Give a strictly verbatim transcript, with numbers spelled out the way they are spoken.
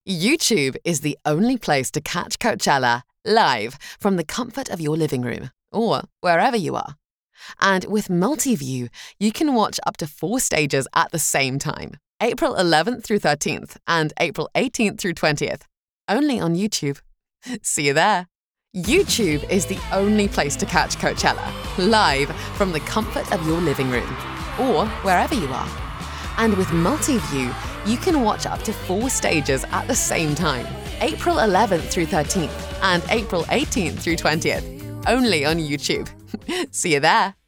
YouTube is the only place to catch Coachella live from the comfort of your living room or wherever you are. And with Multiview, you can watch up to four stages at the same time, April eleventh through thirteenth and April eighteenth through twentieth, only on YouTube. See you there. YouTube is the only place to catch Coachella live from the comfort of your living room or wherever you are. And with Multiview, you can watch up to four stages at the same time, April eleventh through thirteenth and April eighteenth through twentieth, only on YouTube. See you there.